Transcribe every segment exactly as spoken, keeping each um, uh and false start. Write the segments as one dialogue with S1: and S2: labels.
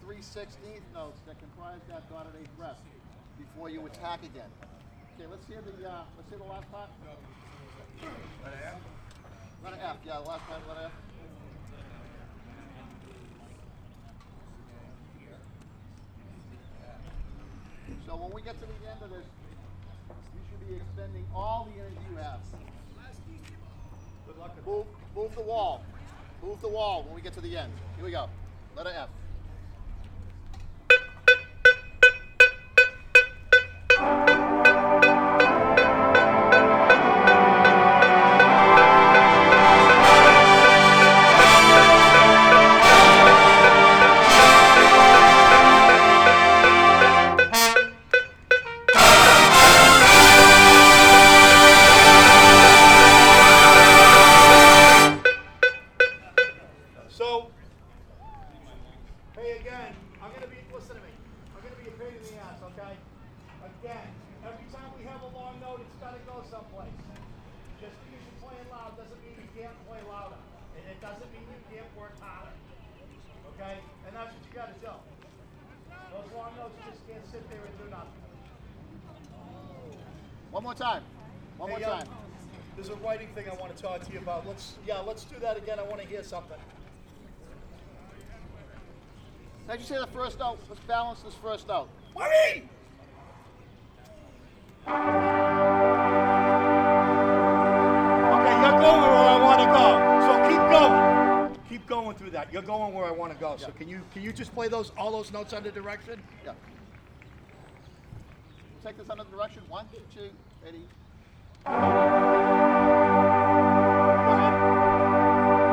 S1: three sixteenth notes that comprise that dotted eighth breath before you attack again. Okay, let's hear the uh, let's hear the last part.
S2: Letter F?
S1: Letter F, yeah, the last part, letter F. So when we get to the end of this, you should be expending all the energy you have.
S2: Good luck.
S1: Move, move the wall. Move the wall when we get to the end. Here we go. Letter F.
S2: So, hey again, I'm going to be, listen to me, I'm going to be a pain in the ass, okay? Again, every time we have a long note, it's got to go someplace. Just because you're playing loud doesn't mean you can't play louder. And it doesn't mean you can't work harder. Okay? And that's what you got to do. Those long notes just can't sit there and do nothing.
S1: One more time. One more
S2: Hey, uh,
S1: time.
S2: There's a writing thing I want to talk to you about. Let's, yeah, let's do that again. I want to hear something.
S1: How'd you say the first note? Let's balance this first note.
S2: Worry! Okay, you're going where I want to go. So keep going. Keep going through that. You're going where I want to go. So
S1: Yeah.
S2: can you can you just play those all those notes under direction?
S1: Yeah. Take this under direction. One, two, ready.
S2: Go ahead.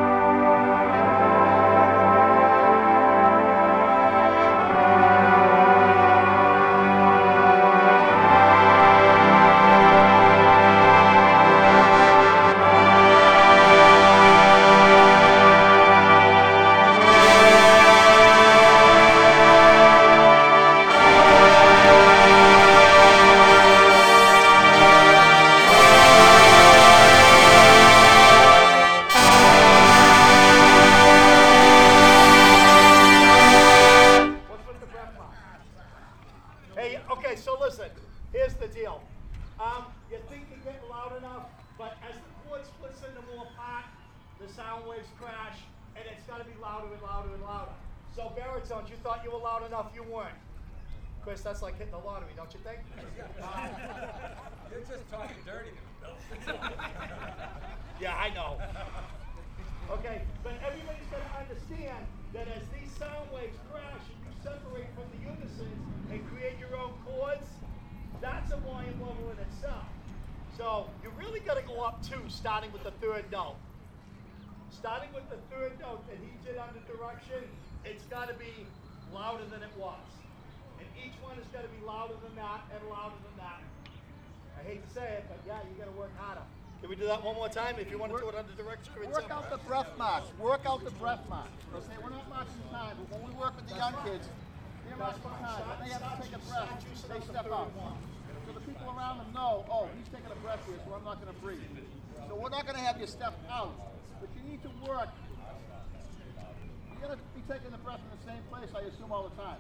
S2: What's with the breath mark? Hey, okay, so listen. Here's the deal. Um, you think you're getting loud enough, but as the chord splits into more part, the sound waves crash, and it's got to be louder and louder and louder. So baritones, you thought you were loud enough, you weren't. Chris, that's like hitting the lottery, don't you think? Um,
S3: You're just talking dirty to me, Bill.
S2: Yeah, I know. Okay, but everybody's got to understand that as these sound waves crash and you separate from the unisons and create your own chords, that's a volume level in itself. So you really got to go up two, starting with the third note. Starting with the third note that he did under direction, it's got to be louder than it was. And each one has got to be louder than that and louder than that. I hate to say it, but yeah, you got to work harder. Can we do that one more time? If you want to do it under direction, or
S1: Work out the breath marks. Work out the breath marks. Okay, we're not marking time, but when we work with the young kids, they're marking time. When they have to take a breath, they step out. So the people around them know, oh, he's taking a breath here, so I'm not going to breathe. So we're not going to have you step out, but you need to work. You're going to be taking the breath in the same place, I assume, all the time.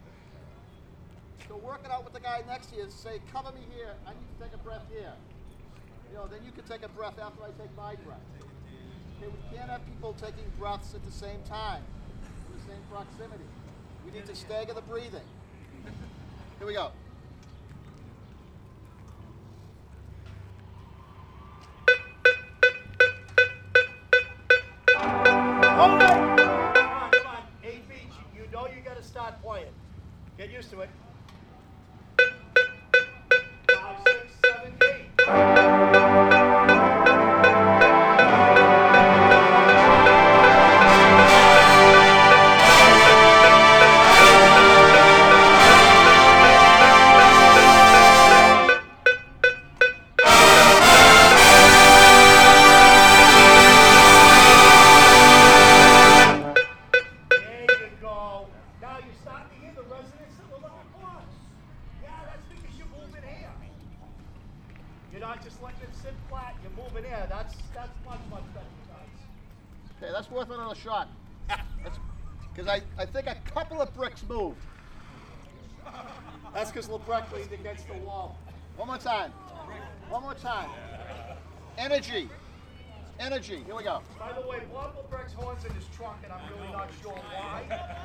S1: So work it out with the guy next to you and say, cover me here, I need to take a breath here. You know, then you can take a breath after I take my breath. Okay, we can't have people taking breaths at the same time, in the same proximity. We need to stagger the breathing. Here we go.
S2: Hold it! Come on, come on. Eight beats. You, you know you got to start playing. Get used to it. Five, six, seven, eight. There you go. Now you're starting to hear the resonance of the lower chords. Yeah, that's because you're moving here. You're not just letting it sit flat. You're moving here. That's that's much much better, you guys.
S1: Okay, that's worth another shot. Let's, Because I, I think a couple of bricks moved.
S2: That's because LeBrecq leaned against the wall.
S1: One more time. One more time. Energy. Energy. Here we go.
S2: By the way, Bob LeBrecq's horn's in his trunk, and I'm really not sure why.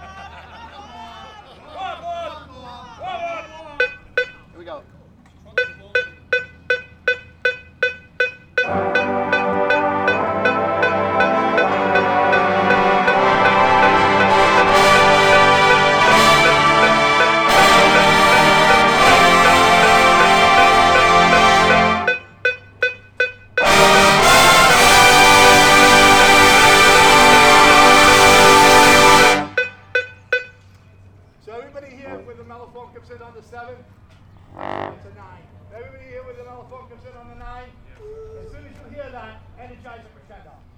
S1: Here we go.
S2: So everybody here with the mellophone comes in on the seven, it's a nine. Everybody here with the mellophone comes in on the nine. As soon as you hear that, energize and pretend on.